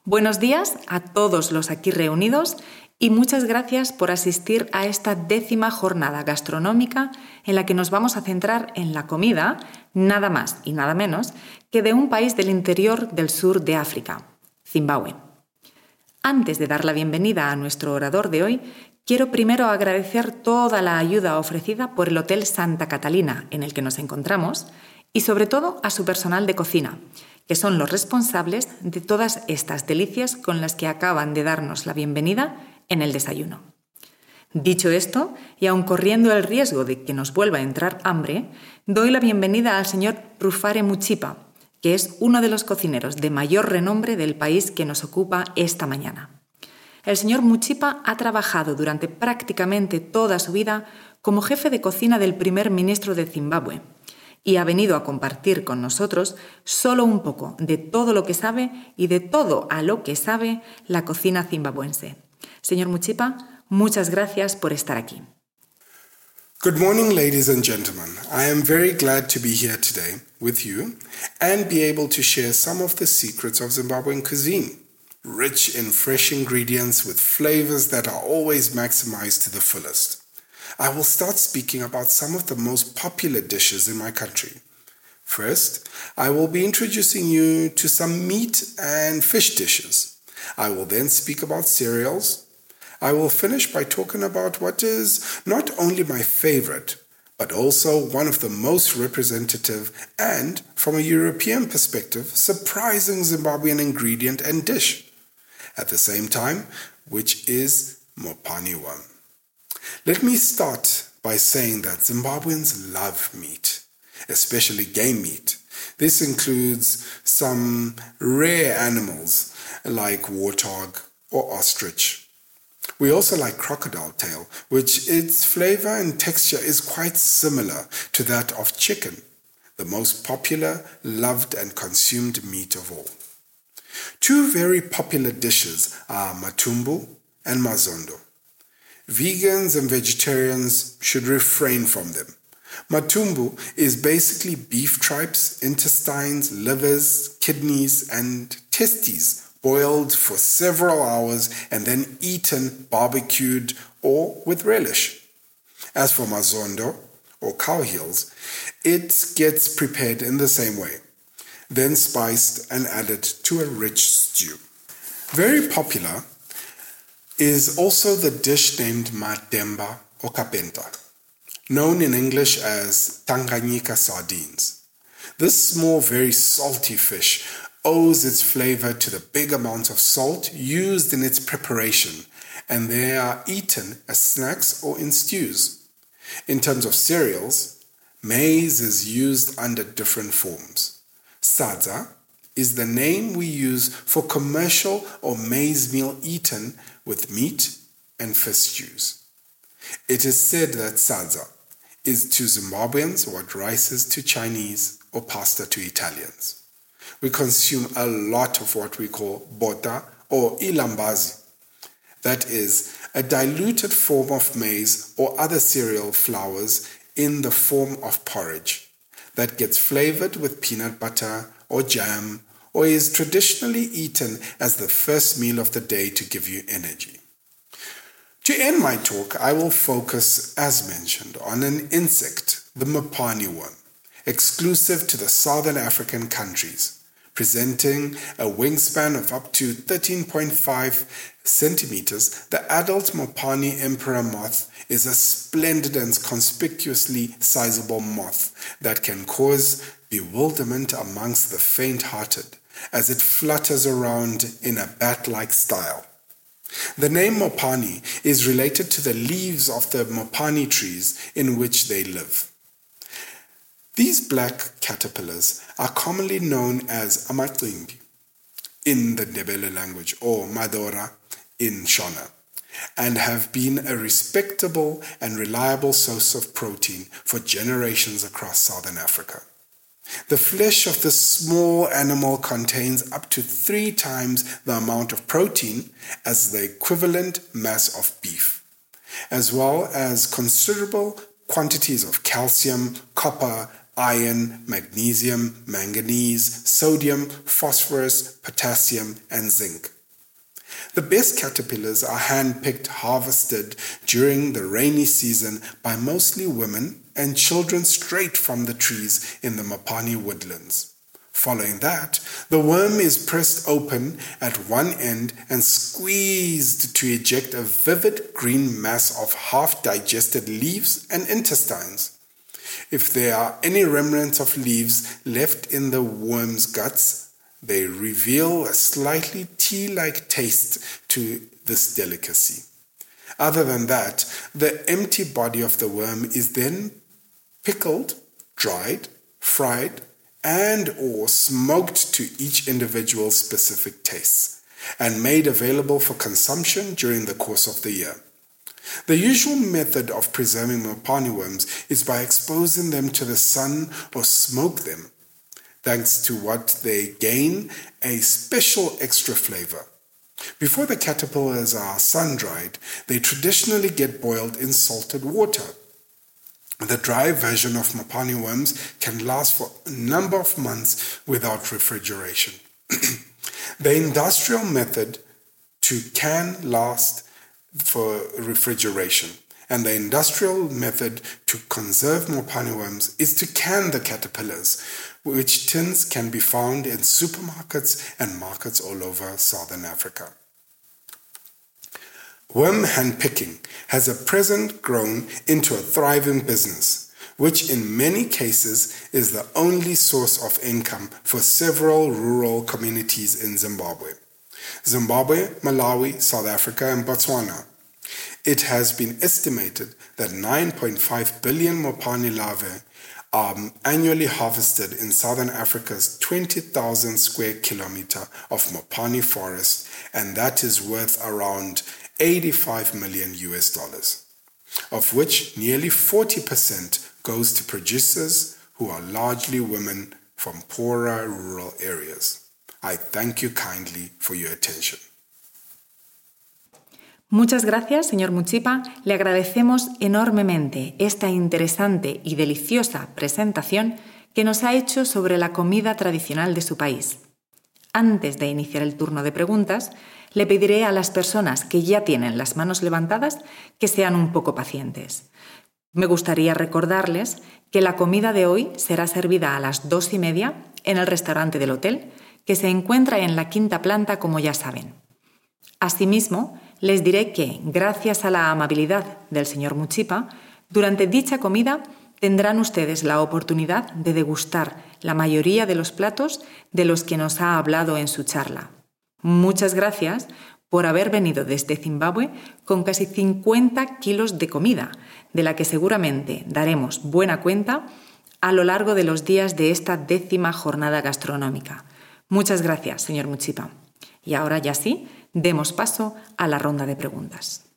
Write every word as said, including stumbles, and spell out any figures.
Buenos días a todos los aquí reunidos y muchas gracias por asistir a esta décima jornada gastronómica en la que nos vamos a centrar en la comida, nada más y nada menos que de un país del interior del sur de África, Zimbabue. Antes de dar la bienvenida a nuestro orador de hoy, quiero primero agradecer toda la ayuda ofrecida por el Hotel Santa Catalina en el que nos encontramos y sobre todo a su personal de cocina, que son los responsables de todas estas delicias con las que acaban de darnos la bienvenida en el desayuno. Dicho esto, y aun corriendo el riesgo de que nos vuelva a entrar hambre, doy la bienvenida al señor Rufare Muchipa, que es uno de los cocineros de mayor renombre del país que nos ocupa esta mañana. El señor Muchipa ha trabajado durante prácticamente toda su vida como jefe de cocina del primer ministro de Zimbabue y ha venido a compartir con nosotros solo un poco de todo lo que sabe y de todo a lo que sabe la cocina zimbabuense. Señor Muchipa, muchas gracias por estar aquí. Good morning, ladies and gentlemen. I am very glad to be here today with you and be able to share some of the secrets of Zimbabwean cuisine, rich in fresh ingredients with flavors that are always maximized to the fullest. I will start speaking about some of the most popular dishes in my country. First, I will be introducing you to some meat and fish dishes. I will then speak about cereals. I will finish by talking about what is not only my favorite, but also one of the most representative and, from a European perspective, surprising Zimbabwean ingredient and dish, at the same time, which is mopaniwa. Let me start by saying that Zimbabweans love meat, especially game meat. This includes some rare animals like warthog or ostrich. We also like crocodile tail, which its flavor and texture is quite similar to that of chicken, the most popular, loved and consumed meat of all. Two very popular dishes are matumbu and mazondo. Vegans and vegetarians should refrain from them. Matumbu is basically beef tripes, intestines, livers, kidneys, and testes boiled for several hours and then eaten, barbecued, or with relish. As for mazondo, or cow heels, it gets prepared in the same way, then spiced and added to a rich stew. Very popular is also the dish named mademba or kapenta, known in English as Tanganyika sardines. This small, very salty fish owes its flavor to the big amount of salt used in its preparation, and they are eaten as snacks or in stews. In terms of cereals, maize is used under different forms. Sadza is the name we use for commercial or maize meal eaten with meat and fish stews. It is said that sadza is to Zimbabweans what rice is to Chinese or pasta to Italians. We consume a lot of what we call bota or ilambazi. That is a diluted form of maize or other cereal flours in the form of porridge that gets flavored with peanut butter or jam, or is traditionally eaten as the first meal of the day to give you energy. To end my talk, I will focus, as mentioned, on an insect, the mopaniwa, exclusive to the southern African countries, presenting a wingspan of up to thirteen point five centimeters. The adult mopani emperor moth is a splendid and conspicuously sizable moth that can cause bewilderment amongst the faint-hearted as it flutters around in a bat-like style. The name mopani is related to the leaves of the mopani trees in which they live. These black caterpillars are commonly known as amacimbi in the Ndebele language or madora in Shona, and have been a respectable and reliable source of protein for generations across southern Africa. The flesh of this small animal contains up to three times the amount of protein as the equivalent mass of beef, as well as considerable quantities of calcium, copper, iron, magnesium, manganese, sodium, phosphorus, potassium, and zinc. The best caterpillars are hand-picked, harvested during the rainy season by mostly women and children straight from the trees in the Mopani woodlands. Following that, the worm is pressed open at one end and squeezed to eject a vivid green mass of half-digested leaves and intestines. If there are any remnants of leaves left in the worm's guts, they reveal a slightly tea-like taste to this delicacy. Other than that, the empty body of the worm is then pickled, dried, fried, and or smoked to each individual's specific tastes, and made available for consumption during the course of the year. The usual method of preserving Mopani worms is by exposing them to the sun or smoke them, thanks to what they gain a special extra flavor. Before the caterpillars are sun-dried, they traditionally get boiled in salted water. The dry version of Mopani worms can last for a number of months without refrigeration. The industrial method to can last for refrigeration, and the industrial method to conserve Mopani worms is to can the caterpillars, which tins can be found in supermarkets and markets all over Southern Africa. Worm handpicking has at present grown into a thriving business, which in many cases is the only source of income for several rural communities in Zimbabwe. Zimbabwe, Malawi, South Africa, and Botswana. It has been estimated that nine point five billion Mopani larvae are annually harvested in Southern Africa's twenty thousand square kilometer of Mopani forest, and that is worth around eighty-five million U S dollars, of which nearly forty percent goes to producers who are largely women from poorer rural areas. I thank you kindly for your attention. Muchas gracias, señor Muchipa. Le agradecemos enormemente esta interesante y deliciosa presentación que nos ha hecho sobre la comida tradicional de su país. Antes de iniciar el turno de preguntas, le pediré a las personas que ya tienen las manos levantadas que sean un poco pacientes. Me gustaría recordarles que la comida de hoy será servida a las dos y media en el restaurante del hotel, que se encuentra en la quinta planta, como ya saben. Asimismo, les diré que, gracias a la amabilidad del señor Muchipa, durante dicha comida tendrán ustedes la oportunidad de degustar la mayoría de los platos de los que nos ha hablado en su charla. Muchas gracias por haber venido desde Zimbabue con casi cincuenta kilos de comida, de la que seguramente daremos buena cuenta a lo largo de los días de esta décima jornada gastronómica. Muchas gracias, señor Muchipa. Y ahora ya sí, demos paso a la ronda de preguntas.